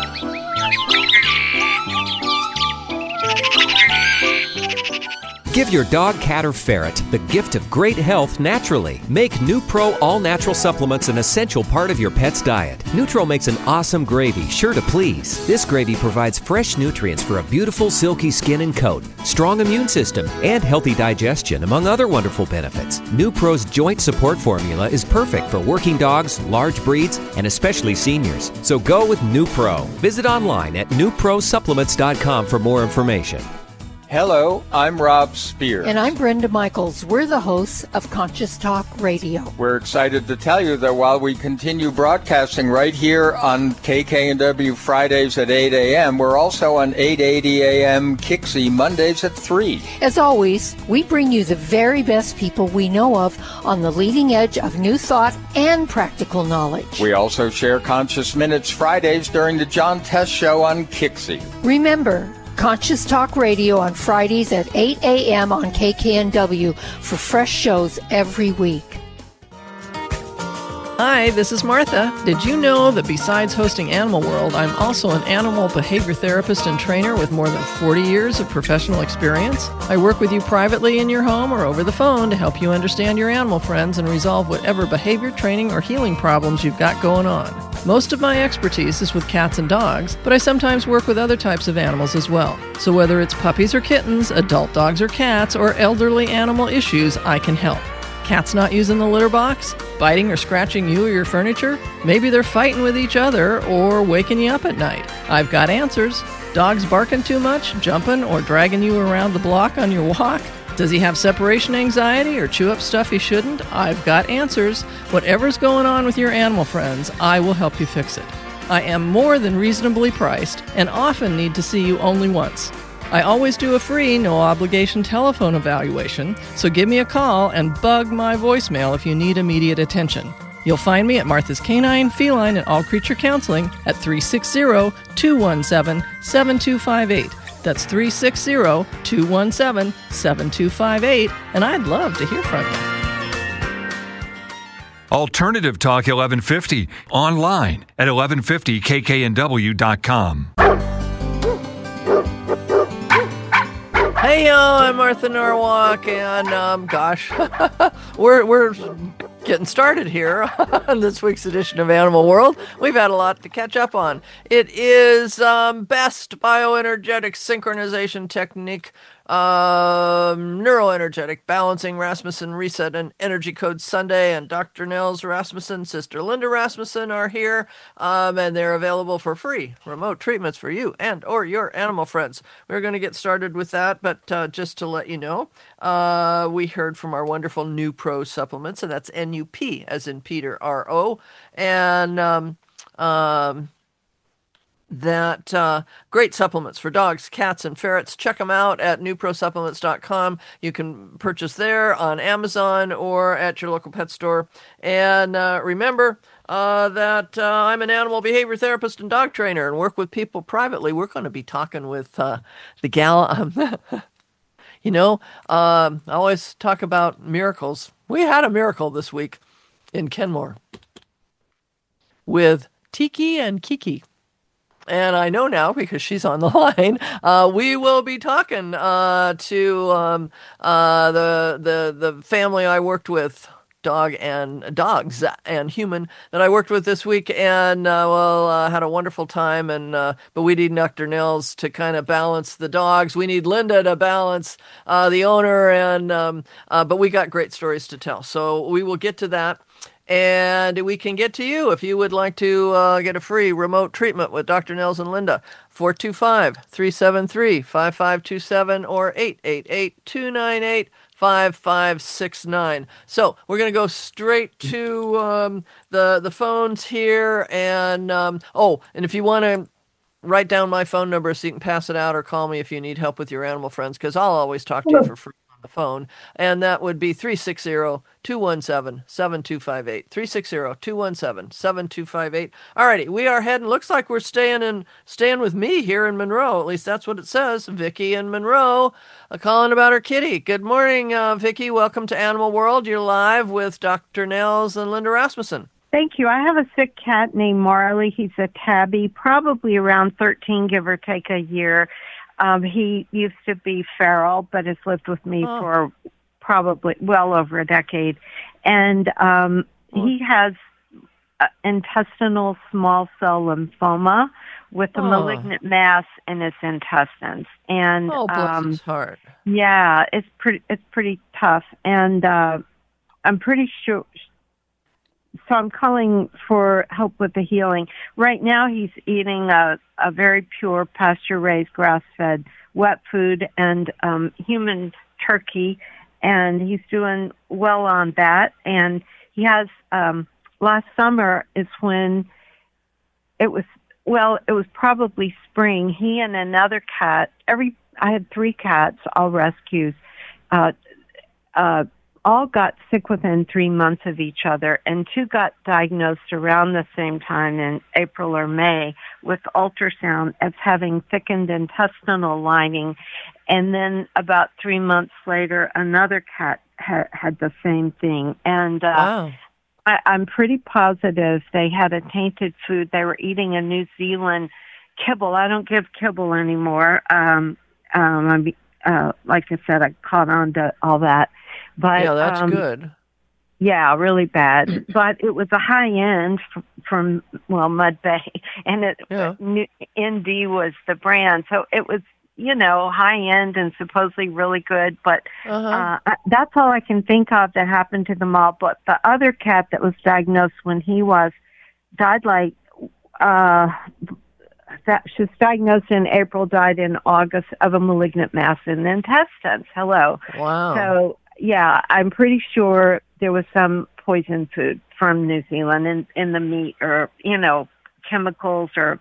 Give your dog, cat, or ferret the gift of great health naturally. Make NuPro all-natural supplements an essential part of your pet's diet. Nutro makes an awesome gravy, sure to please. This gravy provides fresh nutrients for a beautiful, silky skin and coat, strong immune system, and healthy digestion, among other wonderful benefits. NuPro's joint support formula is perfect for working dogs, large breeds, and especially seniors. So go with NuPro. Visit online at new pro supplements dot com for more information. Hello, I'm Rob Spears. And I'm Brenda Michaels. We're the hosts of Conscious Talk Radio. We're excited to tell you that while we continue broadcasting right here on K K N W Fridays at eight a.m., we're also on eight eighty a.m. Kixie Mondays at three. As always, we bring you the very best people we know of on the leading edge of new thought and practical knowledge. We also share Conscious Minutes Fridays during the John Test Show on Kixie. Remember, Conscious Talk Radio on Fridays at eight a.m. on K K N W for fresh shows every week. Hi, this is Martha. Did you know that besides hosting Animal World, I'm also an animal behavior therapist and trainer with more than forty years of professional experience? I work with you privately in your home or over the phone to help you understand your animal friends and resolve whatever behavior, training, or healing problems you've got going on. Most of my expertise is with cats and dogs, but I sometimes work with other types of animals as well. So whether it's puppies or kittens, adult dogs or cats, or elderly animal issues, I can help. Cats not using the litter box? Biting or scratching you or your furniture? Maybe they're fighting with each other or waking you up at night. I've got answers. Dogs barking too much, jumping, or dragging you around the block on your walk? Does he have separation anxiety or chew up stuff he shouldn't? I've got answers. Whatever's going on with your animal friends, I will help you fix it. I am more than reasonably priced and often need to see you only once. I always do a free, no-obligation telephone evaluation, so give me a call and bug my voicemail if you need immediate attention. You'll find me at Martha's Canine, Feline, and All Creature Counseling at three six zero, two one seven, seven two five eight. That's three six zero, two one seven, seven two five eight, and I'd love to hear from you. Alternative Talk eleven fifty, online at eleven fifty K K N W dot com. Hey, yo, I'm Martha Norwalk, and um, gosh, we're we're getting started here on this week's edition of Animal World. We've had a lot to catch up on. It is um, best bioenergetic synchronization technique, um, neuroenergetic balancing, Rasmussen Reset and Energy Code Sunday, and Doctor Nels Rasmussen, Sister Linda Rasmussen are here, um, and they're available for free remote treatments for you and or your animal friends. We're going to get started with that, but uh, just to let you know, uh, we heard from our wonderful NuPro supplements, and that's N U P as in Peter, R O, and um, um, that uh, great supplements for dogs, cats, and ferrets. Check them out at new pro supplements dot com. You can purchase there on Amazon or at your local pet store. And uh, remember uh, that uh, I'm an animal behavior therapist and dog trainer and work with people privately. We're going to be talking with uh, the gal. Um, you know, um, I always talk about miracles. We had a miracle this week in Kenmore with Tiki and Kiki. and I know now because she's on the line, uh, we will be talking uh, to um, uh, the the the family I worked with, dog and dogs and human, that I worked with this week, and uh, well, uh, had a wonderful time. And uh, but we need Doctor Nels to kind of balance the dogs. We need Linda to balance uh, the owner, and um, uh, but we got great stories to tell, so we will get to that. And we can get to you if you would like to uh, get a free remote treatment with Doctor Nels and Linda. four two five, three seven three, five five two seven or eight eight eight, two nine eight, five five six nine. So we're going to go straight to um, the, the phones here. And, um, oh, and if you want to write down my phone number so you can pass it out, or call me if you need help with your animal friends, because I'll always talk to you for free on the phone. And that would be three six zero, two one seven, seven two five eight. three six zero, two one seven, seven two five eight. All righty, we are heading. Looks like we're staying in staying with me here in Monroe. At least that's what it says. Vicki in Monroe, uh, calling about her kitty. Good morning, uh, Vicki. Welcome to Animal World. You're live with Doctor Nels and Linda Rasmussen. Thank you. I have a sick cat named Marley. He's a tabby, probably around thirteen, give or take a year. Um, he used to be feral, but has lived with me oh. for probably well over a decade. And um, oh. he has uh, intestinal small cell lymphoma with a oh. malignant mass in his intestines. And oh, bless um, his heart. Yeah, it's pretty. It's pretty tough, and uh, I'm pretty sure. So I'm calling for help with the healing. Right now he's eating a, a very pure pasture-raised, grass-fed wet food and um, human turkey, and he's doing well on that. And he has, um, last summer is when it was, well, it was probably spring. He and another cat, every, I had three cats, all rescues, uh, uh, all got sick within three months of each other, and two got diagnosed around the same time in April or May with ultrasound as having thickened intestinal lining. And then about three months later, another cat ha- had the same thing. And uh, wow. I- I'm pretty positive they had a tainted food. They were eating a New Zealand kibble. I don't give kibble anymore. Um, um, I'm, uh, like I said, I caught on to all that. But, yeah, that's um, good. Yeah, really bad. But it was a high end f- from, well, Mud Bay, and it yeah. N D was the brand. So it was, you know, high end and supposedly really good. But uh-huh. uh, that's all I can think of that happened to them all. But the other cat that was diagnosed when he was, died like, uh, that she was diagnosed in April, died in August of a malignant mass in the intestines. Hello. Wow. So, yeah, I'm pretty sure there was some poison food from New Zealand in, in the meat, or, you know, chemicals or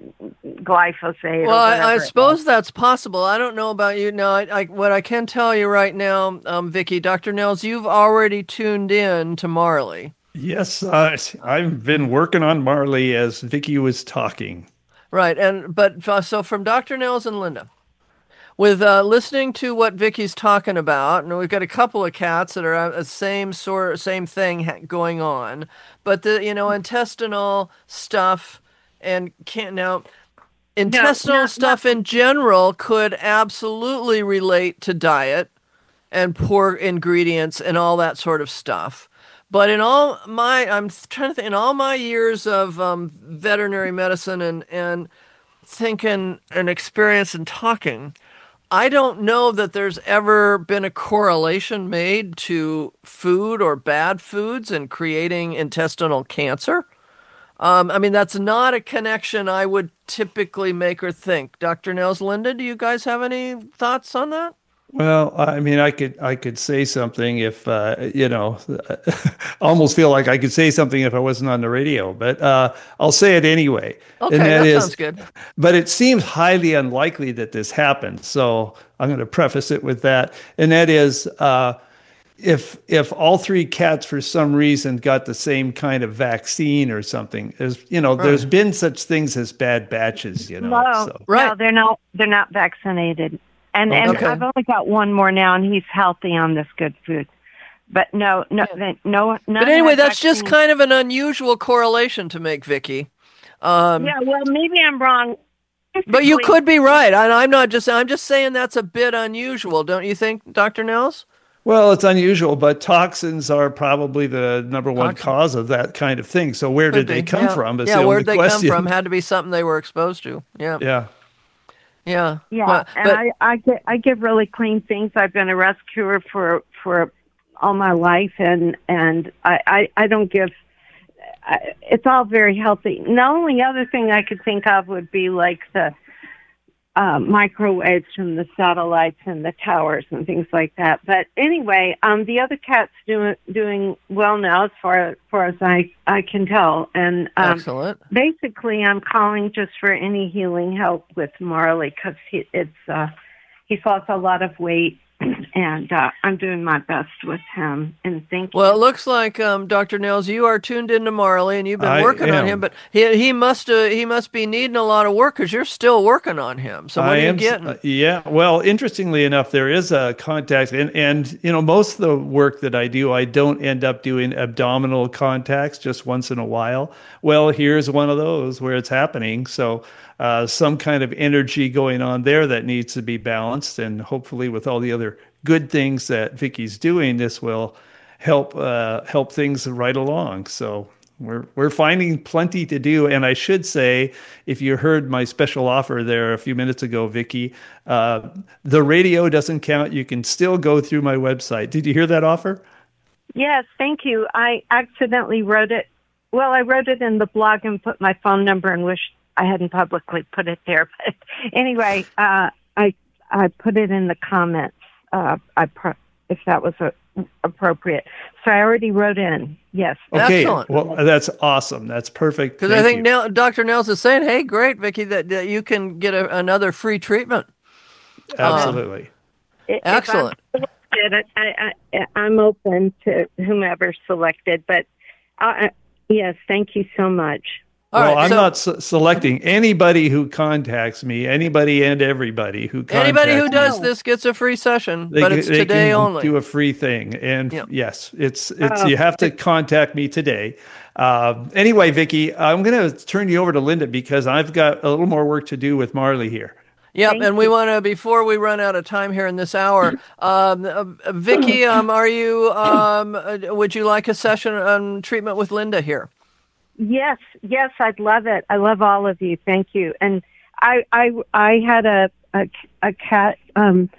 glyphosate. Well, or I, I suppose was. that's possible. I don't know about you. Now, I, I, what I can tell you right now, um, Vicki, Doctor Nels, you've already tuned in to Marley. Yes, uh, I've been working on Marley as Vicki was talking. Right, and but uh, so from Doctor Nels and Linda, with uh, listening to what Vicki's talking about, and we've got a couple of cats that are the same sort, same thing going on, but the you know intestinal stuff and can't now intestinal no, no, stuff no. in general could absolutely relate to diet and poor ingredients and all that sort of stuff. But in all my, I'm trying to think, in all my years of um, veterinary medicine and, and thinking and experience and talking, I don't know that there's ever been a correlation made to food or bad foods and creating intestinal cancer. Um, I mean, that's not a connection I would typically make or think. Doctor Nels, Linda, do you guys have any thoughts on that? Well, I mean, I could I could say something if, uh, you know, I almost feel like I could say something if I wasn't on the radio, but uh, I'll say it anyway. Okay, and that, that is, sounds good. But it seems highly unlikely that this happened. So I'm going to preface it with that. And that is, uh, if if all three cats for some reason got the same kind of vaccine or something, there's, you know, right. there's been such things as bad batches, you know. No, so. right. no, they're not, they're not vaccinated. And Okay. and I've only got one more now, and he's healthy on this good food. But no, no, Yeah. no. But anyway, that's just kind of an unusual correlation to make, Vicki. Um, yeah, well, maybe I'm wrong. but you could be right. I, I'm not just. I'm just saying that's a bit unusual, don't you think, Doctor Nels? Well, it's unusual, but toxins are probably the number one Toxin. cause of that kind of thing. So where Could did they be. come yeah. from? Is Yeah, the where'd only they question. come from? Had to be something they were exposed to. Yeah. Yeah. Yeah. Yeah, Well, and but I, I get I give really clean things. I've been a rescuer for for all my life, and and I I, I don't give. I, it's all very healthy. The only other thing I could think of would be like the uh, microwaves from the satellites and the towers and things like that. But anyway, um, the other cat's doing doing well now, as far as far as I I can tell. And um, excellent. basically, I'm calling just for any healing help with Marley because he it's uh, he's lost a lot of weight, and uh, I'm doing my best with him. And thank you. Well, it looks like um, Doctor Nels, you are tuned into Marley, and you've been I working on am. him. But he he must uh, he must be needing a lot of work because you're still working on him. So what I are you am, getting? uh, yeah. Well, interestingly enough, there is a contact, and and you know, most of the work that I do, I don't end up doing abdominal contacts just once in a while. Well, here's one of those where it's happening. So. Uh, some kind of energy going on there that needs to be balanced, and hopefully, with all the other good things that Vicky's doing, this will help uh, help things right along. So we're we're finding plenty to do. And I should say, if you heard my special offer there a few minutes ago, Vicky, uh, the radio doesn't count. You can still go through my website. Did you hear that offer? Yes, thank you. I accidentally wrote it. Well, I wrote it in the blog and put my phone number and wished I hadn't publicly put it there. But anyway, uh, I I put it in the comments. Uh, I pro- if that was a, appropriate. So I already wrote in. Yes. Okay. Excellent. Well, that's awesome. That's perfect. Because I Thank think you. Nel, Doctor Nels is saying, "Hey, great, Vicky, that, that you can get a, another free treatment." Absolutely. If Excellent. I'm selected, I, I, I'm open to whomever's selected. But uh, yes, thank you so much. All well, right, I'm so- not se- selecting anybody who contacts me, anybody and everybody who contacts Anybody who me. does this gets a free session, They, but can- it's they today can only. do a free thing. And Yep. yes, it's it's Oh. you have to contact me today. Uh, anyway, Vicky, I'm going to turn you over to Linda because I've got a little more work to do with Marley here. Yep, Thank and we you. want to, before we run out of time here in this hour, um, uh, Vicky, um, are you, um, uh, would you like a session on treatment with Linda here? Yes, yes, I'd love it. I love all of you. Thank you. And I, I, I had a, a, a cat. Um,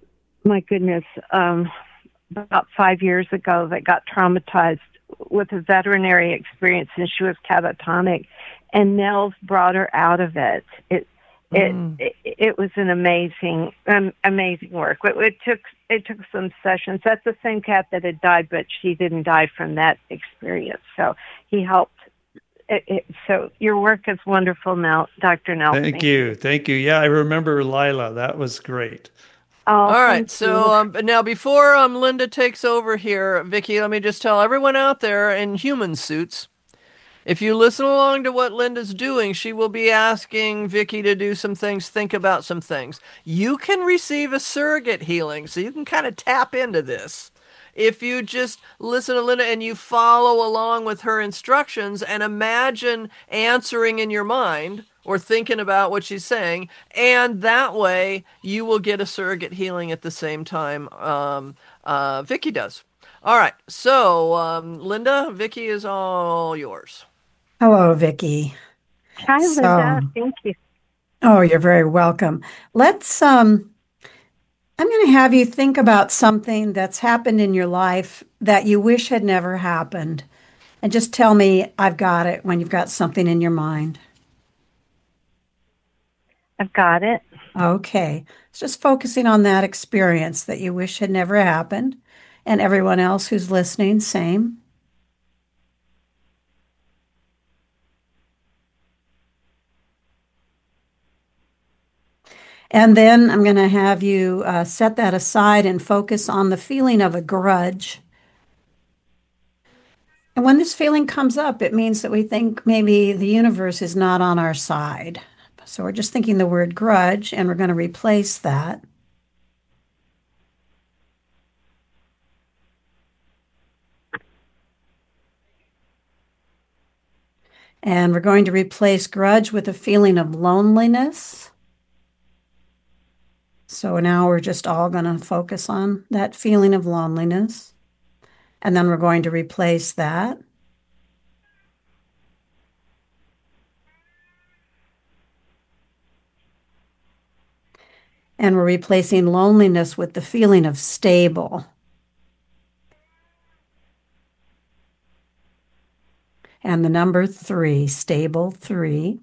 my goodness, um, about five years ago that got traumatized with a veterinary experience, and she was catatonic. And Nels brought her out of it. It, it, Mm. it, it was an amazing, um, amazing work. It, it took, it took some sessions. That's the same cat that had died, but she didn't die from that experience. So he helped. It, it, so your work is wonderful now, Doctor Nelson. Thank you. Thank you. Yeah, I remember Lila. That was great. Oh, All right, thank so you. um, now before um, Linda takes over here, Vicky, let me just tell everyone out there in human suits, if you listen along to what Linda's doing, she will be asking Vicky to do some things, think about some things. You can receive a surrogate healing, so you can kind of tap into this. If you just listen to Linda and you follow along with her instructions and imagine answering in your mind or thinking about what she's saying, and that way you will get a surrogate healing at the same time um, uh, Vicky does. All right, so um, Linda, Vicky is all yours. Hello, Vicky. Hi, So- Linda. Thank you. Oh, you're very welcome. Let's, um, I'm going to have you think about something that's happened in your life that you wish had never happened. And just tell me, I've got it, when you've got something in your mind. I've got it. Okay. It's just focusing on that experience that you wish had never happened. And everyone else who's listening, same. And then I'm going to have you uh, set that aside and focus on the feeling of a grudge. And when this feeling comes up, it means that we think maybe the universe is not on our side. So we're just thinking the word grudge, and we're going to replace that. And we're going to replace grudge with a feeling of loneliness. So now we're just all going to focus on that feeling of loneliness. And then we're going to replace that. And we're replacing loneliness with the feeling of stable. And the number three, stable three.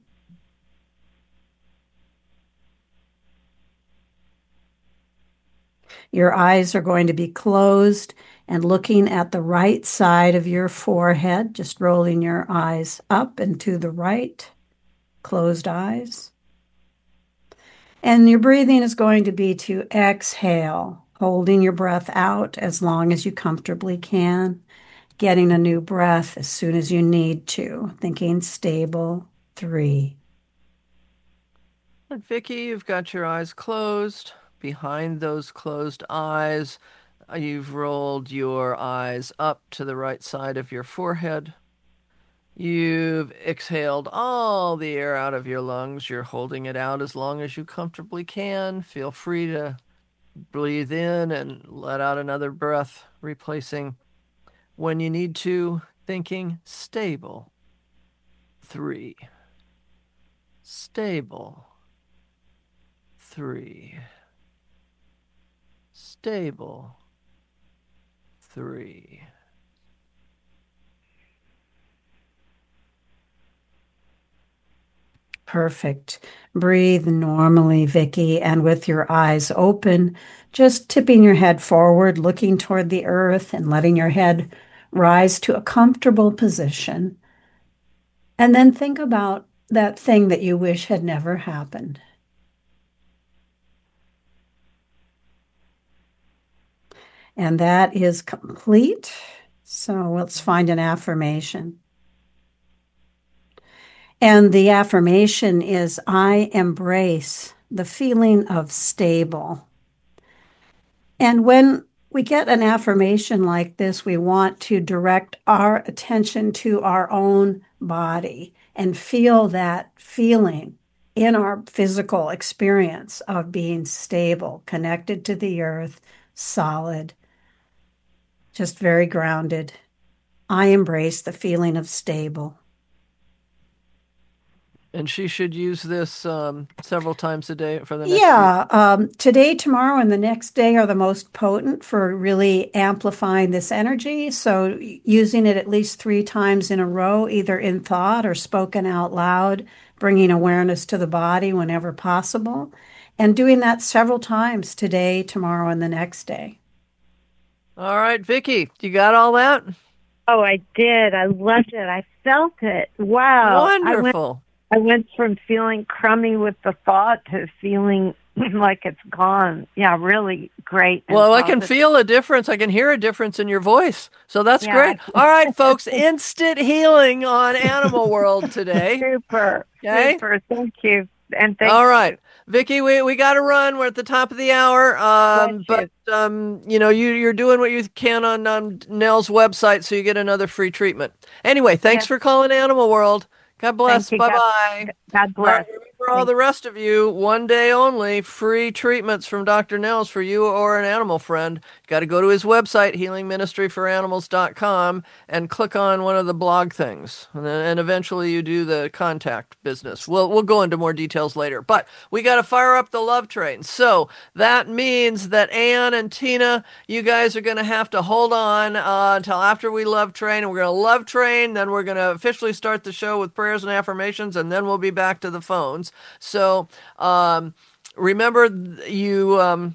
Your eyes are going to be closed and looking at the right side of your forehead, just rolling your eyes up and to the right, closed eyes. And your breathing is going to be to exhale, holding your breath out as long as you comfortably can, getting a new breath as soon as you need to, thinking stable three. And Vicki, you've got your eyes closed. Behind those closed eyes, you've rolled your eyes up to the right side of your forehead. You've exhaled all the air out of your lungs. You're holding it out as long as you comfortably can. Feel free to breathe in and let out another breath, replacing when you need to, thinking stable. Three. Stable. Three. Stable. Three. Perfect. Breathe normally, Vicki, and with your eyes open, just tipping your head forward, looking toward the earth and letting your head rise to a comfortable position. And then think about that thing that you wish had never happened. And that is complete. So let's find an affirmation. And the affirmation is, I embrace the feeling of stable. And when we get an affirmation like this, we want to direct our attention to our own body and feel that feeling in our physical experience of being stable, connected to the earth, solid, just very grounded. I embrace the feeling of stable. And she should use this um, several times a day for the next Yeah, week. um, today, tomorrow, and the next day are the most potent for really amplifying this energy. So using it at least three times in a row, either in thought or spoken out loud, bringing awareness to the body whenever possible, and doing that several times today, tomorrow, and the next day. All right, Vicki, you got all that? Oh, I did. I loved it. I felt it. Wow. Wonderful. I went from feeling crummy with the thought to feeling like it's gone. Yeah, really great. Well, I can feel a difference. I can hear a difference in your voice. So that's Yeah. great. All right, folks, instant healing on Animal World today. Super. Okay? Super. Thank you. And thank All right. Vicki, we, we got to run. We're at the top of the hour. Um, but, um, you know, you, you're doing what you can on um, Nell's website, so you get another free treatment. Anyway, thanks Yes. for calling Animal World. God bless. Thank you. Bye-bye. God, God bless. All right, for all the rest of you, one day only, free treatments from Doctor Nels for you or an animal friend. Got to go to his website, healing ministry for animals dot com, and click on one of the blog things. And, then, and eventually you do the contact business. We'll, we'll go into more details later. But we got to fire up the love train. So that means that Ann and Tina, you guys are going to have to hold on uh, until after we love train. And we're going to love train. Then we're going to officially start the show with prayers and affirmations. And then we'll be back to the phones. So um, remember, you um,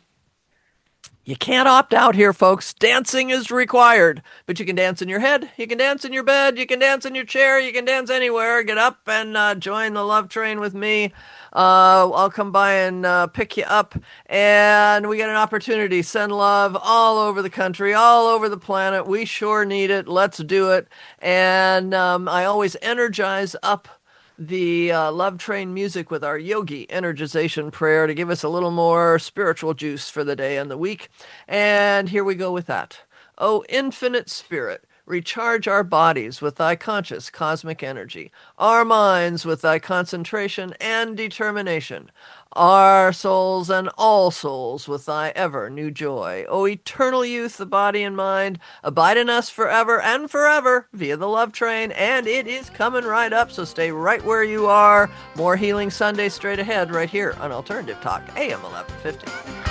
you can't opt out here, folks. Dancing is required, but you can dance in your head, you can dance in your bed, you can dance in your chair, you can dance anywhere. Get up and uh, join the love train with me. Uh, I'll come by and uh, pick you up, and we get an opportunity. Send love all over the country, all over the planet. We sure need it. Let's do it. And um, I always energize up the uh, Love Train music with our yogi energization prayer to give us a little more spiritual juice for the day and the week. And here we go with that. Oh, infinite spirit, Recharge our bodies with thy conscious cosmic energy, our minds with thy concentration and determination, our souls and all souls with thy ever new joy. O eternal youth, the body and mind, abide in us forever and forever via the love train, and it is coming right up, so stay right where you are. More Healing Sunday straight ahead right here on Alternative Talk, A M eleven fifty.